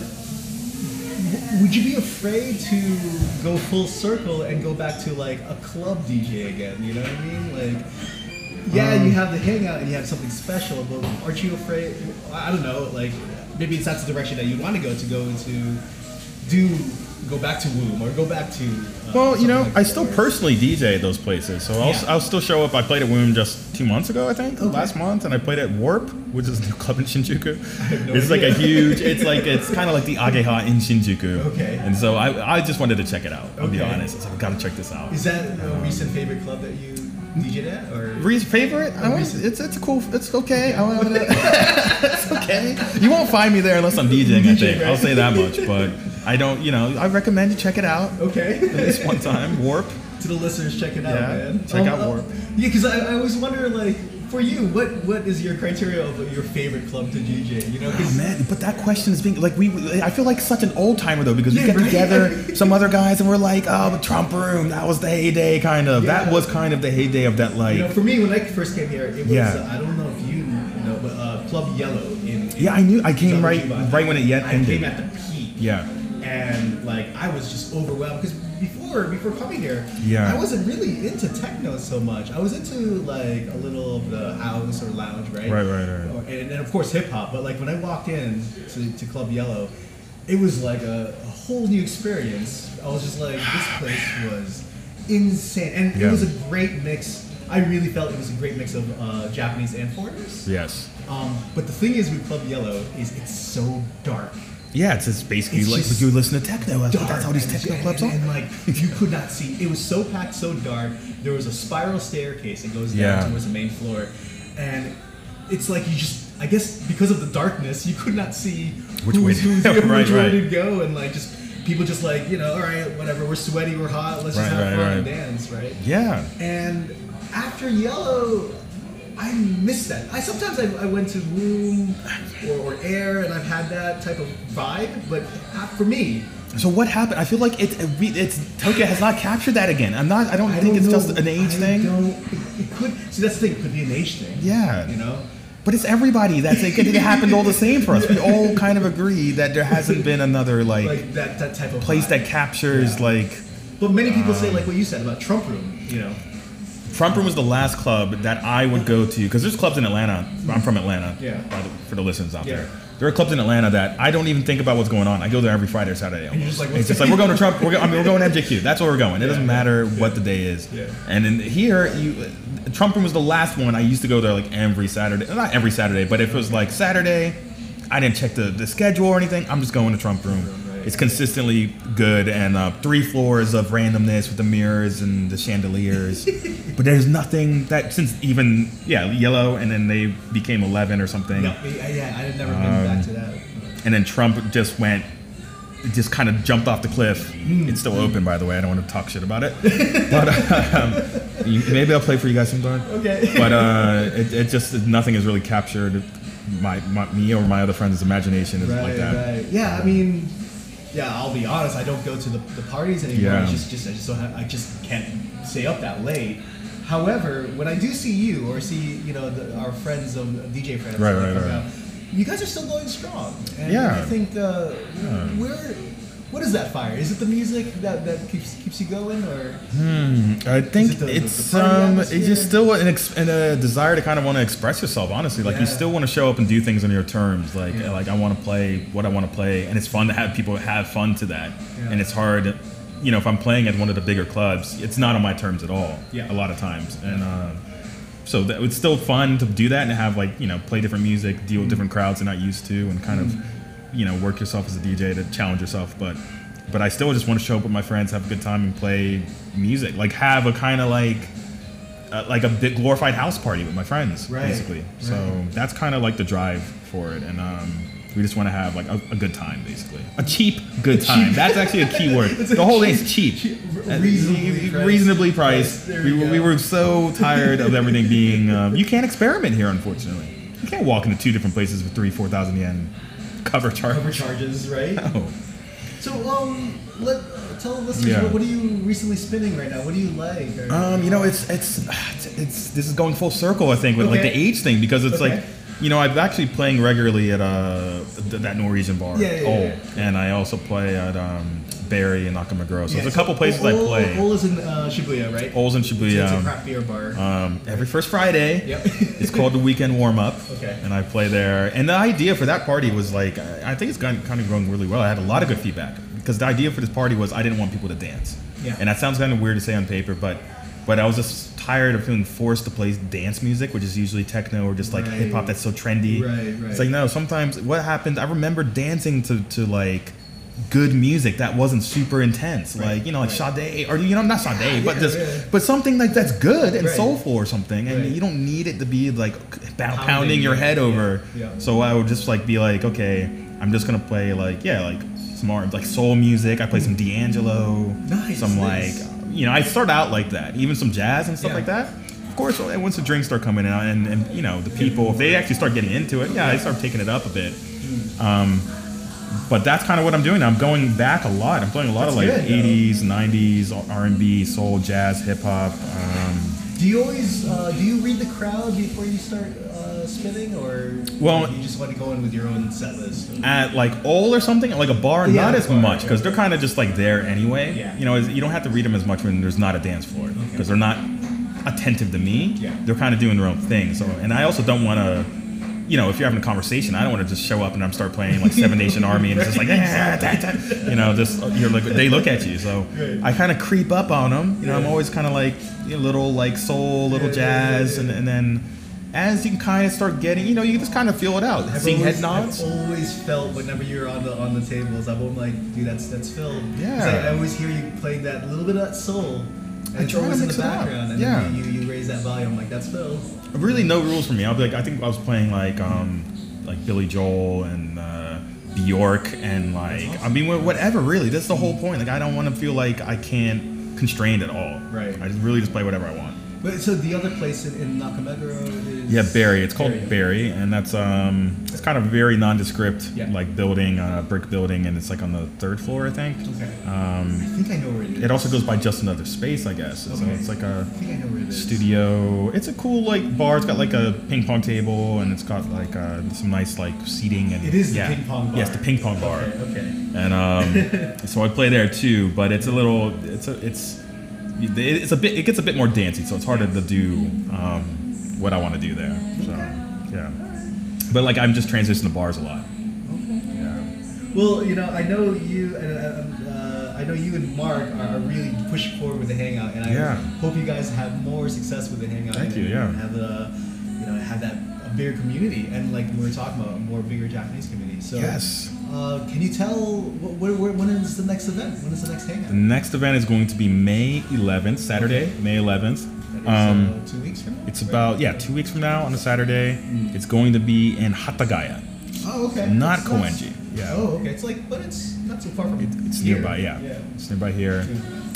S3: w- would you be afraid to go full circle and go back to like a club D J again? You know what I mean? Like, yeah,
S2: Um,
S3: you have the hangout and you have something special, but aren't you afraid? I don't know. Like, maybe it's not the direction that you want to go to go into do go back to Womb or go back to. Uh,
S2: Well, you know,
S3: like
S2: I
S3: that,
S2: still
S3: or-
S2: personally D J at those places, so I'll,
S3: Yeah.
S2: I'll still show up. I played at Womb just two months ago, I think,
S3: Okay.
S2: last month, and I played at Warp, which is a new club in Shinjuku.
S3: have no
S2: it's like a
S3: idea.
S2: huge. It's like it's kind of like the Ageha in Shinjuku.
S3: Okay.
S2: And so I, I just wanted to check it out. I'll be
S3: Okay.
S2: honest. I was like, I gotta check this out.
S3: Is that a recent favorite club that you D J'd at, or?
S2: Reese favorite? I want,
S3: recent-
S2: it's it's cool. It's okay. I want it's okay. You won't find me there unless I'm DJing. I think
S3: right?
S2: I'll say that much. But I don't. You know, I recommend you check it out
S3: Okay.
S2: at least one time. Warp.
S3: To the listeners, check it out,
S2: Yeah,
S3: man.
S2: check out
S3: uh,
S2: Warp.
S3: Yeah, because I, I always wonder, like, for you, what what is your criteria of your favorite club to D J? You know,
S2: Oh,
S3: because
S2: man, but that question is being like we. I feel like such an old timer though because we
S3: Yeah,
S2: get
S3: right?
S2: together, some other guys, and we're like, oh, the Trump Room, that was the heyday, kind of.
S3: Yeah.
S2: That was kind of the heyday of that, like.
S3: you know, for me, when I first came here, it was
S2: Yeah.
S3: uh, I don't know if you know, but uh, Club Yellow in.
S2: Yeah, I knew. I came
S3: Southern
S2: right,
S3: Cuba.
S2: right when it yet
S3: I
S2: ended.
S3: came at the peak.
S2: Yeah.
S3: And like I was just overwhelmed because before before coming here,
S2: Yeah.
S3: I wasn't really into techno so much. I was into like a little of the house or lounge, right?
S2: Right, right, right.
S3: Or, and, and of course hip hop. But like when I walked in to, to Club Yellow, it was like a, a whole new experience. I was just like, this place was insane, and
S2: Yeah.
S3: it was a great mix. I really felt it was a great mix of uh, Japanese and foreigners.
S2: Yes.
S3: Um, but the thing is with Club Yellow is it's so dark.
S2: Yeah, it's just basically
S3: It's
S2: like
S3: just
S2: you listen to techno. That's
S3: Dark,
S2: how these
S3: and-
S2: techno
S3: and-
S2: clubs
S3: and,
S2: are.
S3: and, like you could not see. It was so packed, so dark. There was a spiral staircase that goes down
S2: Yeah.
S3: towards the main floor, and it's like you just. I guess because of the darkness, you could not see
S2: Which
S3: who
S2: way
S3: was
S2: to-
S3: who's here,
S2: right,
S3: which way
S2: right.
S3: to go, and like just people just like you know, all right, whatever. We're sweaty, we're hot. Let's just
S2: Right,
S3: have
S2: right,
S3: fun
S2: right.
S3: and dance, right?
S2: Yeah.
S3: And after Yellow, I missed that. I sometimes I, I went to Room or, or Air, and I've had that type of vibe. But uh, for me,
S2: So what happened? I feel like it, it we- it's Tokyo has not captured that again. I'm not. I don't
S3: I
S2: think
S3: don't
S2: it's
S3: know.
S2: just an age
S3: I
S2: thing.
S3: Don't, it, it could. See, that's the thing. It could be an age thing.
S2: Yeah.
S3: You know.
S2: But it's everybody. That's it. It happened all the same for us. We all kind of agree that there hasn't been another like,
S3: Like that, that type of
S2: place
S3: vibe.
S2: that captures
S3: Yeah.
S2: like.
S3: But many people say like what you said about Trump Room. You know.
S2: Trump Room was the last club that I would go to because there's clubs in Atlanta. I'm from Atlanta.
S3: Yeah.
S2: by the- For the listeners out
S3: Yeah.
S2: there, there are clubs in Atlanta that I don't even think about what's going on. I go there every Friday or Saturday.
S3: And you're just like,
S2: it's
S3: what's
S2: just
S3: the-
S2: like we're going to Trump. We're go, I mean, we're going to M J Q. That's where we're going. It doesn't
S3: Yeah.
S2: matter what the day is.
S3: Yeah.
S2: And in here, you Trump Room was the last one. I used to go there like every Saturday. Not every Saturday, but if it was like Saturday, I didn't check the, the schedule or anything. I'm just going to Trump Room.
S3: Right.
S2: It's consistently good and uh, three floors of randomness with the mirrors and the chandeliers. But there's nothing that since even yeah Yellow and then they became eleven or something.
S3: No, yeah, yeah, I had never been back to that.
S2: And then Trump just went, it just kind of jumped off the cliff. It's still open, by the way. I don't want to talk shit about it. But um, you- maybe I'll play for you guys sometime.
S3: Okay.
S2: But uh, it, it just, nothing has really captured my, my me or my other friends' imagination is like
S3: Right,
S2: that.
S3: right. Yeah, I mean, yeah, I'll be honest. I don't go to the, the parties anymore.
S2: Yeah.
S3: I just, just, I just don't have. I just can't stay up that late. However, when I do see you or see, you know, the, our friends of D J friends,
S2: Right,
S3: that
S2: right,
S3: come
S2: right.
S3: out, you guys are still going strong. And
S2: Yeah.
S3: I think uh, where. What is that fire? Is it the music that, that keeps keeps you going, or
S2: I think
S3: it the- the-
S2: it's
S3: the party
S2: um, it's
S3: atmosphere?
S2: just still an, ex- and a desire to kind of want to express yourself. Honestly, like you
S3: Yeah.
S2: still want to show up and do things on your terms. Like
S3: Yeah.
S2: like I want to play what I want to play, and it's fun to have people have fun to that.
S3: Yeah.
S2: And it's hard, you know, if I'm playing at one of the bigger clubs, it's not on my terms at all.
S3: Yeah.
S2: A lot of times, and um, so that, it's still fun to do that and have like you know play different music, deal with different crowds you're not used to, and kind of you know work yourself as a D J to challenge yourself, but. But I still just want to show up with my friends, have a good time, and play music. Like have a kind of like, uh, like a big glorified house party with my friends,
S3: Right,
S2: basically. So
S3: right.
S2: that's kind of like the drive for it, and um, we just want to have like a, a good time, basically. A cheap good time. That's actually a key word.
S3: It's a
S2: The whole thing
S3: cheap-
S2: is cheap,
S3: cheap-
S2: Uh,
S3: reasonably priced.
S2: reasonably priced.
S3: Yes, there
S2: we,
S3: you
S2: were-
S3: go.
S2: we were so tired of everything being. Um, you can't experiment here, unfortunately. You can't walk into two different places with three, four thousand yen cover charge.
S3: cover charges, right?
S2: Oh.
S3: So, um, let tell the listeners
S2: Yeah.
S3: what, what are you recently spinning right now? What do you like? Or,
S2: Um, you know, it's it's it's this is going full circle. I think with like
S3: Okay.
S2: the age thing because it's
S3: Okay.
S2: like, you know, I'm actually playing regularly at uh th- that Norwegian bar,
S3: Yeah, yeah,
S2: oh,
S3: yeah.
S2: and I also play at um Barry, and Nakamaguro. So
S3: Yeah,
S2: there's a couple places
S3: Ol-
S2: I play.
S3: Ol is in uh, Shibuya, right?
S2: Ol's in
S3: It's, it's a
S2: Shibuya.
S3: craft beer bar.
S2: Um, every first Friday.
S3: Yep.
S2: It's called the Weekend Warm Up.
S3: Okay.
S2: And I play there. And the idea for that party was like, I I think it's gotten, kind of going really well. I had a lot of good feedback because the idea for this party was I didn't want people to dance.
S3: Yeah.
S2: And that sounds kind of weird to say on paper, but but I was just tired of feeling forced to play dance music, which is usually techno or just like
S3: Right.
S2: hip hop that's so trendy.
S3: Right, right.
S2: It's like no. Sometimes what happened? I remember dancing to to like good music that wasn't super intense,
S3: Right,
S2: like you know, like
S3: right.
S2: Sade or you know, not Sade,
S3: Yeah,
S2: but
S3: yeah,
S2: just
S3: yeah.
S2: but something like that's good and
S3: Right.
S2: soulful or something, and
S3: Right.
S2: you don't need it to be like pounding,
S3: Pounding,
S2: your
S3: yeah,
S2: head
S3: yeah,
S2: over.
S3: yeah.
S2: So I would just like be like, okay, I'm just gonna play like yeah, like some more like soul music. I play some D'Angelo,
S3: Nice,
S2: some
S3: nice.
S2: like you know, I start out like that, even some jazz and stuff
S3: Yeah.
S2: like that. Of course, once the drinks start coming out and, and you know the people, if they actually start getting into it, yeah, I start taking it up a bit. Um, but that's kind of what I'm doing. I'm going back a lot. I'm playing a lot
S3: That's
S2: of like
S3: good, though.
S2: eighties, nineties, R and B, soul, jazz, hip hop. Um,
S3: Do you always uh, do you read the crowd before you start uh, spinning, or
S2: Well-
S3: you just want to go in with your own set list?
S2: at like Ole or something, like a bar,
S3: Yeah,
S2: not
S3: a
S2: as
S3: bar,
S2: much
S3: yeah.
S2: because they're kind of just like there anyway.
S3: Yeah.
S2: You know, you don't have to read them as much when there's not a dance floor because they're not attentive to me.
S3: Yeah.
S2: They're kind of doing their own thing. So, and I also don't want to, you know, if you're having a conversation, I don't want to just show up and I'm start playing like Seven Nation Army and it's just like, ah, da, da. you know, just you're like they look at you. So
S3: Right.
S2: I kind of creep up on them. You know, I'm
S3: Yeah.
S2: always kind of like a little like soul, little
S3: Yeah, yeah, yeah,
S2: jazz,
S3: yeah.
S2: And, and then as you can kind of start getting, you know, you can just kind of feel it out.
S3: I've
S2: Seeing
S3: always,
S2: head nods.
S3: I've always felt whenever you're on the on the tables, I'm always like, dude, that's that's Phil. 'Cause
S2: Yeah.
S3: I, I always hear you playing that little bit of that soul. And
S2: I
S3: it's
S2: try to
S3: always in the
S2: mix it up.
S3: background, and
S2: Yeah.
S3: then you, you, you raise that volume. I'm like, that's Phil.
S2: Really, no rules for me. I'll be like, I think I was playing like, um, like Billy Joel and uh, Bjork and like, I mean, wh- whatever. Really, that's the whole point. Like, I don't want to feel like I can't constrained at all.
S3: Right.
S2: I just really just play whatever I want.
S3: But so the other place in, in Nakameguro is
S2: Yeah, Barry. It's called
S3: Barry.
S2: Barry, and that's um, it's kind of very nondescript,
S3: Yeah.
S2: like building, uh, brick building, and it's like on the third floor, I think.
S3: Okay.
S2: Um,
S3: I think I know where it is.
S2: it also goes by Just Another Space, I guess. So
S3: Okay.
S2: it's like a
S3: I think I know where it is.
S2: studio. It's a cool like bar. It's got like a ping pong table, and it's got like uh, some nice like seating and
S3: It is the
S2: yeah.
S3: ping pong bar.
S2: Yes, the ping pong bar.
S3: Okay. okay.
S2: And um, so I play there too, but it's a little, it's a, it's, it's a bit, it gets a bit more dancey, so it's harder to do um, what I want to do there. So yeah, but like I'm just transitioning to bars a lot. Yeah.
S3: Well, you know, I know you, and uh, uh, I know you and Mark are really pushing forward with the Hangout, and I
S2: Yeah.
S3: hope you guys have more success with the Hangout.
S2: Thank
S3: and,
S2: you, yeah.
S3: and have a, you know, have that a bigger community, and like we were talking about, a more bigger Japanese community. So,
S2: Yes.
S3: uh, can you tell wh- wh- wh- when is the next event? When is the next Hangout?
S2: The next event is going to be May eleventh, Saturday, May eleventh.
S3: That is,
S2: Um,
S3: uh, two weeks from now.
S2: It's
S3: right?
S2: about yeah, two weeks from now on a Saturday.
S3: Mm.
S2: It's going to be in Hatagaya.
S3: Oh, okay.
S2: not
S3: That's nice.
S2: Koenji, yeah.
S3: Oh, okay. It's like, but it's not so far from.
S2: It, it's
S3: here.
S2: nearby, yeah.
S3: Yeah.
S2: It's nearby here.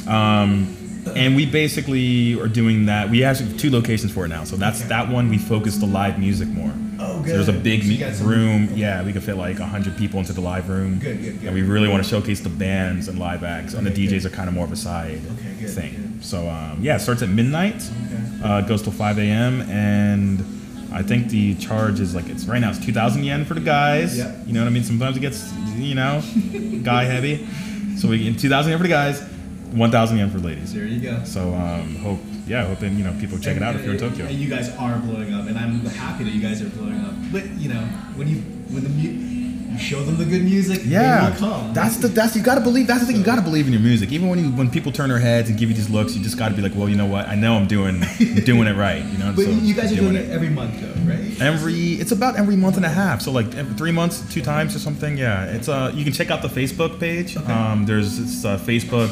S2: Um, and we basically are doing that. We actually have two locations for it now. So that's
S3: Okay.
S2: that one. We focus the live music more.
S3: Oh,
S2: So
S3: good.
S2: there's a big
S3: So you
S2: me-
S3: got some-
S2: room. Yeah, we could fit like one hundred people into the live room.
S3: Good, good, good.
S2: And we really want to showcase the bands and live acts. And the
S3: Okay,
S2: D Js
S3: good.
S2: are kind of more of a side
S3: Okay, good,
S2: thing.
S3: good.
S2: So um, yeah, it starts at midnight.
S3: Okay.
S2: Uh, goes till five a.m. and I think the charge is like it's right now it's two thousand yen for the guys.
S3: Yeah.
S2: You know what I mean? Sometimes it gets you know guy heavy. So we two thousand yen for the guys, one thousand yen for ladies.
S3: There you go.
S2: So um, hope yeah, hoping you know people check it out if you're in Tokyo.
S3: And you guys are blowing up, and I'm happy that you guys are blowing up. But you know, when you when the mu- you show them the good music,
S2: Yeah,
S3: they will come.
S2: that's the that's you gotta believe. That's the thing. You gotta believe in your music. Even when you when people turn their heads and give you these looks, you just gotta be like, well, you know what? I know I'm doing I'm doing it right. You know.
S3: But
S2: so
S3: you guys are
S2: doing
S3: doing it every month, though, right?
S2: Every it's about every month and a half. So like every three months, two times or something. Yeah. It's uh you can check out the Facebook page.
S3: Okay.
S2: Um, there's it's uh, Facebook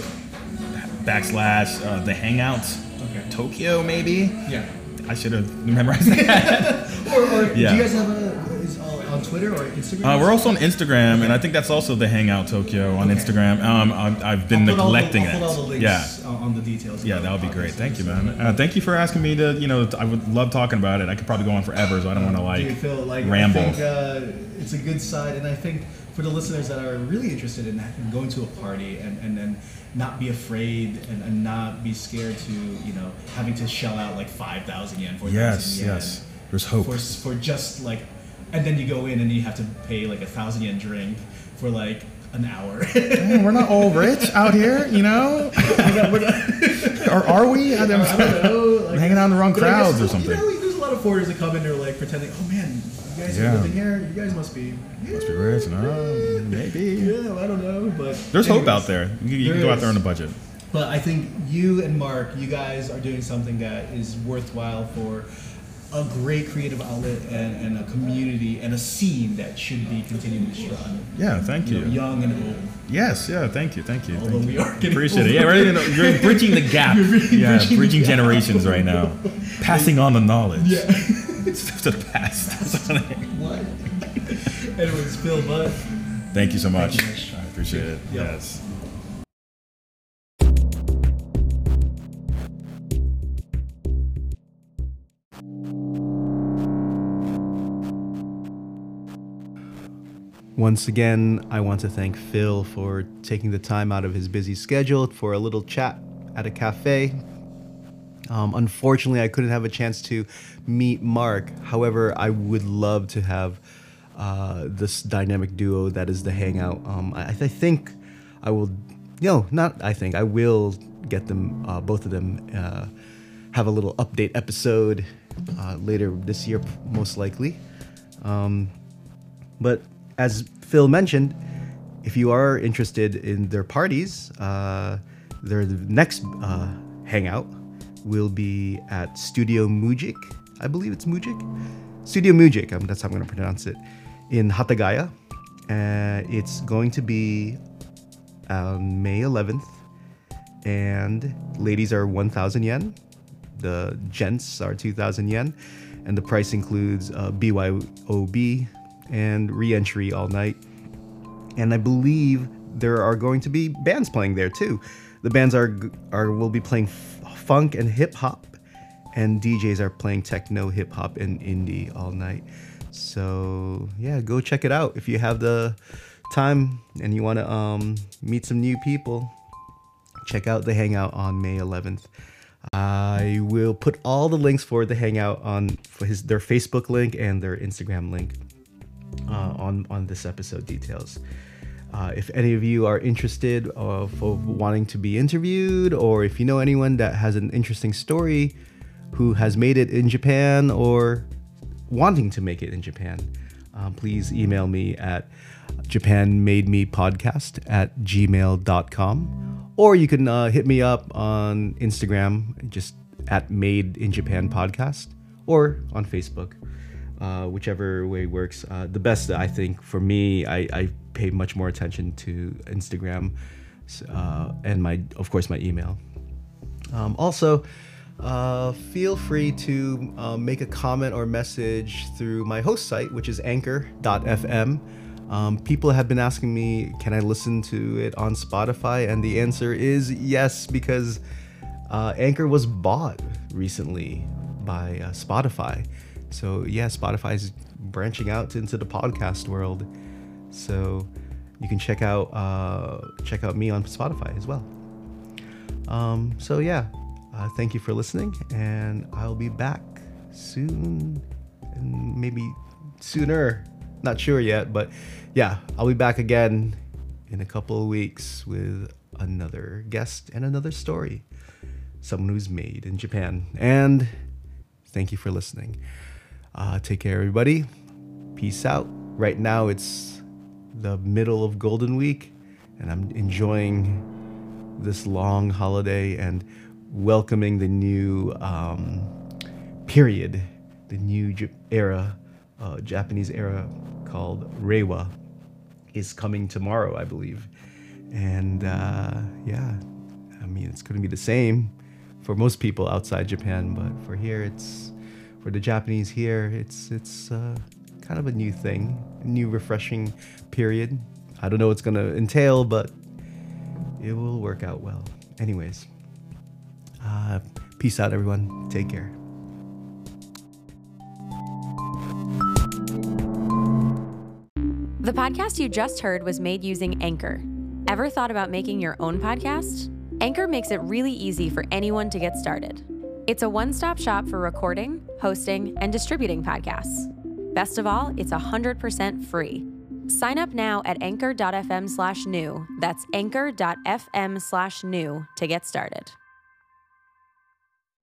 S2: backslash uh, the Hangouts
S3: Okay.
S2: Tokyo maybe.
S3: Yeah.
S2: I should have memorized that.
S3: Or, or
S2: Yeah.
S3: do you guys have a is all on Twitter or Instagram?
S2: Uh, we're also on Instagram, and
S3: Okay.
S2: I think that's also the Hangout Tokyo on
S3: Okay.
S2: Instagram. Um, I've, I've been
S3: I'll put all the-
S2: neglecting
S3: I'll put all the
S2: it.
S3: links
S2: Yeah.
S3: on on the details.
S2: Yeah,
S3: of
S2: that would be
S3: the
S2: great.
S3: podcast.
S2: Thank you, man. Uh, thank you for asking me to, you know, I would love talking about it. I could probably go on forever, so I don't want to
S3: Do you
S2: like
S3: feel like
S2: ramble.
S3: I think uh, it's a good side, and I think for the listeners that are really interested in going to a party and and then not be afraid and, and not be scared to you know having to shell out like five thousand yen, four thousand
S2: Yes,
S3: yen.
S2: yes. There's hope.
S3: For for just like, and then you go in and you have to pay like a thousand yen drink for like an hour.
S2: Man, we're not all rich out here, you know?
S3: we're not, we're not,
S2: or are we? I don't,
S3: I don't know. Like,
S2: hanging out in the wrong crowds or something.
S3: You know, there's a lot of foreigners that come in there like pretending, oh man, you guys
S2: Yeah.
S3: are living here. You guys must be yeah,
S2: Must be rich, no? Maybe.
S3: Yeah, I don't know, but
S2: There's
S3: anyways,
S2: hope out there. You, you can
S3: there
S2: go out
S3: is.
S2: there on a budget.
S3: But I think you and Mark, you guys are doing something that is worthwhile for a great creative outlet and, and a community and a scene that should be continuing to strong.
S2: Yeah, thank you.
S3: know, young and old.
S2: Yes, yeah, thank you, thank you.
S3: Although
S2: Thank
S3: we
S2: you.
S3: are getting
S2: Appreciate it.
S3: older.
S2: Yeah, right. You know, you're bridging the gap.
S3: You're really
S2: yeah,
S3: bridging
S2: bridging,
S3: the gap.
S2: generations right now. Passing on the knowledge.
S3: Yeah.
S2: It's to the past.
S3: What? Anyways, Phil, bud.
S2: Thank you so much.
S3: Thank you much.
S2: I appreciate it.
S3: Yep.
S2: Yes.
S1: Once again, I want to thank Phil for taking the time out of his busy schedule for a little chat at a cafe. Um, unfortunately, I couldn't have a chance to meet Mark. However, I would love to have uh, this dynamic duo that is the Hangout. Um, I, I think I will, no, not I think, I will get them, uh, both of them, uh, have a little update episode uh, later this year, most likely. Um, but as Phil mentioned, if you are interested in their parties, uh, their next uh, hangout will be at Studio Mujik. I believe it's Mujik. Studio Mujik, um, that's how I'm going to pronounce it, in Hatagaya. Uh, it's going to be on May eleventh, and ladies are one thousand yen. The gents are two thousand yen, and the price includes uh, B Y O B and re-entry all night. And I believe there are going to be bands playing there too. The bands are are will be playing f- funk and hip hop, and D Js are playing techno, hip hop, and indie all night. So yeah, go check it out if you have the time and you want to um, meet some new people. Check out the Hangout on May eleventh. I will put all the links for the Hangout on for his their Facebook link and their Instagram link uh, on on this episode details. Uh, if any of you are interested uh, for wanting to be interviewed, or if you know anyone that has an interesting story who has made it in Japan or wanting to make it in Japan, uh, please email me at japanmademepodcast at gmail dot com, or you can uh, hit me up on Instagram, just at Made in Japan Podcast, or on Facebook, uh, whichever way works. Uh, the best, I think, for me, I, I pay much more attention to Instagram uh, and my, of course, my email. Um, also, uh, feel free to uh, make a comment or message through my host site, which is anchor dot f m. Um, people have been asking me, can I listen to it on Spotify? And the answer is yes, because uh, Anchor was bought recently by uh, Spotify. So yeah, Spotify is branching out into the podcast world. So you can check out uh, check out me on Spotify as well. Um, so yeah, uh, thank you for listening, and I'll be back soon, and maybe sooner. Not sure yet, but yeah, I'll be back again in a couple of weeks with another guest and another story. Someone who's made in Japan. And thank you for listening. Uh, take care, everybody. Peace out. Right now, it's the middle of Golden Week, and I'm enjoying this long holiday and welcoming the new um, period, the new J- era, uh, Japanese era called Reiwa is coming tomorrow, I believe. And uh, yeah, I mean, it's going to be the same for most people outside Japan, but for here, it's for the Japanese here, it's it's uh, kind of a new thing, a new refreshing period. I don't know what's going to entail, but it will work out well. Anyways, uh, peace out, everyone. Take care.
S4: The podcast you just heard was made using Anchor. Ever thought about making your own podcast? Anchor makes it really easy for anyone to get started. It's a one-stop shop for recording, hosting, and distributing podcasts. Best of all, it's one hundred percent free. Sign up now at anchor.fm slash new. That's anchor.fm slash new to get started.